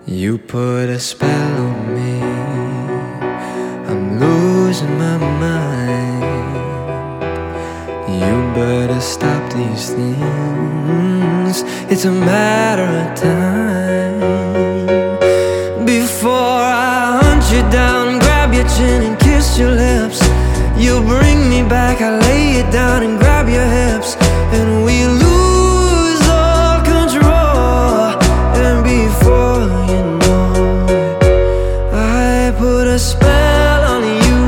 You put a spell on me, I'm losing my mind. You better stop these things, it's a matter of time. Before I hunt you down, grab your chin and kiss your lips. You bring me back, I lay you down and grab your hips, and we lose all control. And before you know it, I put a spell on you.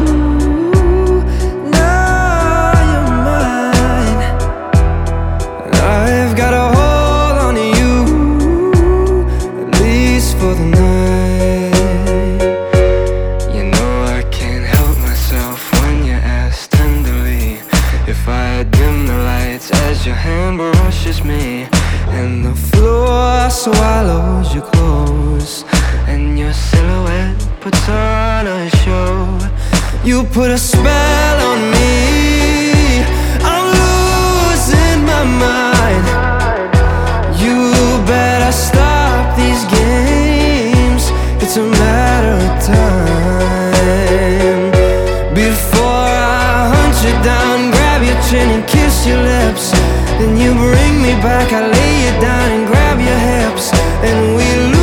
Now you're mine, and I've got a hold on you, at least for the night. You know I can't help myself when you ask tenderly if I dim the lights as your hand brushes me, and the floor swallows your clothes, and your silhouette puts on a show. You put a spell on me, I'm losing my mind. You better stop these games, it's a matter of time. Before I hunt you down, grab your chin and kiss your lips, then you bring me back, I lay you down and grab your hips, and we lose